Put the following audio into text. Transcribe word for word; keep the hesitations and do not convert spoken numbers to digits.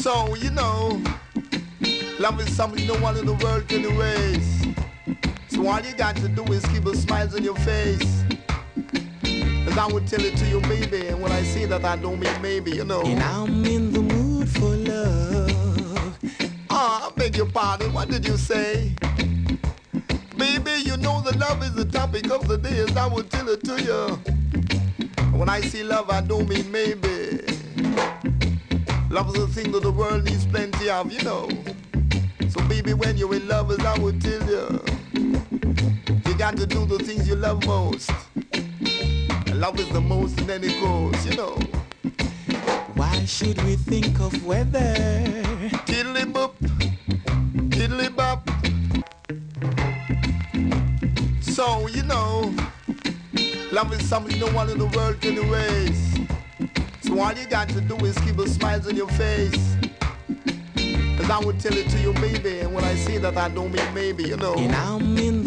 So, you know, love is something no one in the world can erase. So all you got to do is keep a smile on your face. As I would tell it to you, baby. And when I say that, I don't mean maybe, you know. And I'm in the mood for love. Ah, I beg your pardon, what did you say? Baby, you know that love is the topic of the day. As I would tell it to you. When I say love, I don't mean maybe. Love is a thing that the world needs plenty of, you know. So baby, when you're in love, as I would tell you, you got to do the things you love most. And love is the most in any cause, you know. Why should we think of weather? Tiddly boop, tiddly bop. So, you know, love is something no one in the world can erase. So all you got to do is keep a smile on your face. As I would tell it to you, baby. And when I say that, I don't mean maybe, you know. And I'm in